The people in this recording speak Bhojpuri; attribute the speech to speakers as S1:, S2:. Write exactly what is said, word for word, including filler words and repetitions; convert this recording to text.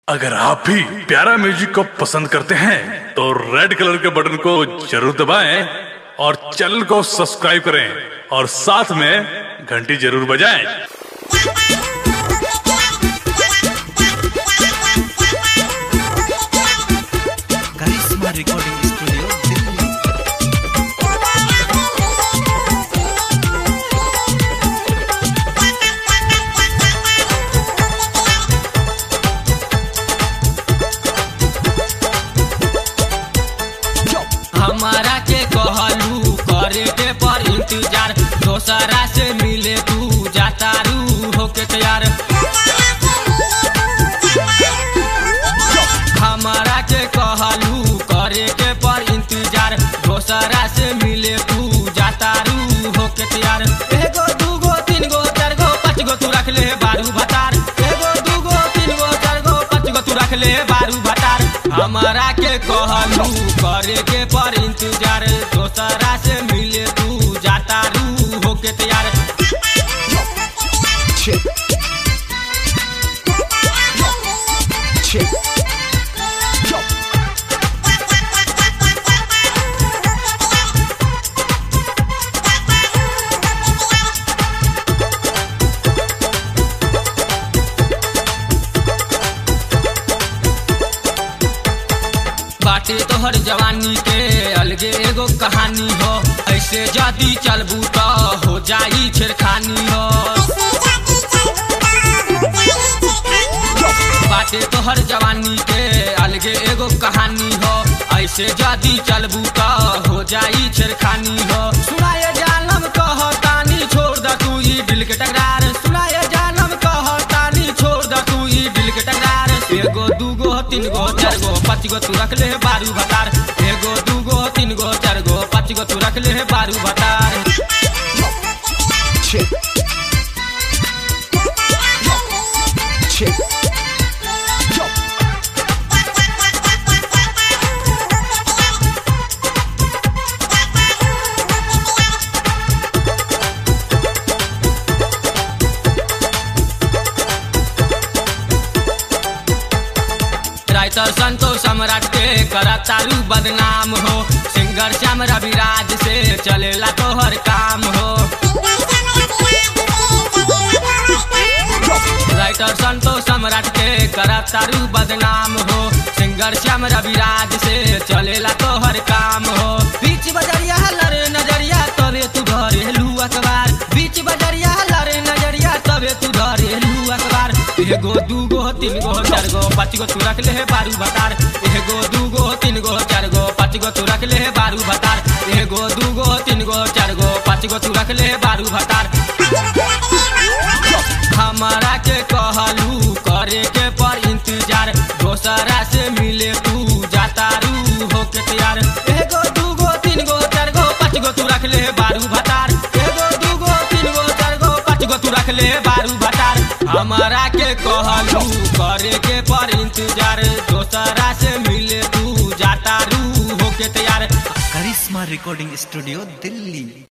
S1: अगर आप भी प्यारा म्यूजिक को पसंद करते हैं तो रेड कलर के बटन को जरूर दबाएं और चैनल को सब्सक्राइब करें और साथ में घंटी जरूर बजाएं।
S2: Karishma recording studio Delhi.
S3: हमारा के कहलू करे के पर इंतजार, दोसरा से मिले तू जाता रू होके तैयार। हमारा के कहलू करे के पर इंतजार, दोसरा से मिले तू जाता रू होके तैयार। एगो दूगो तीन गो चार गो पाँच गो तू रख ले बारू भतार, एगो दूगो तीन गो चार गो पाँच गो तू रख ले बारू भतार। हमारा के कहलू करे के पर इंतजार, दोसरा से मिले तू जाता रू होके तैयार। बाटे तोहर जवानी के अलगे एगो कहानी हो, ऐसे जदी चलबू तो हो जाई छेड़खानी हो। बाटे तोहर जवानी के अलगे एगो कहानी हो, ऐसे जदी चलबू तो हो जाई छेड़खानी हो। सुनाए जानम कहतानी छोड़ द तू ई दिल के टकरार, सुनाए जानम कहतानी छोड़ द तू ई दिल के टकरार। एगो दूगो तीन गो चार गो पाँच गो तू रख ले बारू भतार, एगो दूगो तीन गो चार गो पाँच गो तू रख ले बारू भतार। राइटर संतोष सम्राट के करा तारू बदनाम हो, सिंगर श्याम रविराज से चलेला तोहर काम हो। राइटर संतोष सम्राट के करा तारू बदनाम हो, सिंगर श्याम रविराज से चलेला तोहर काम हो। बीच बजरिया लरे नजरिया तबे तू धरेलू अखबार, बीच बजरिया लरे नजरिया तबे तू धरेलू अखबार। एगो दूगो तीन गो चार गो पाँच गो तू रख ले बारू भतार, एगो दूगो तीन गो चार गो पाँच गो तू रख ले बारू भतार, एगो दूगो तीन गो चार गो पाँच गो तू रख ले बारू भतार। हमारा के कहलू करे के पर इंतजार, दोसरा से मिले तू जाता रू होके तैयार। एगो दूगो तीन गो चार गो पाँच गो तू रख ले बारू भतार, एगो दूगो तीन गो चार गो पाँच गो तू रख ले बारू भतार। हमारा के कहलू करे के पर इंतजार, दोसरा से मिले तू जाता रू होके तैयार।
S2: Karishma recording studio Delhi.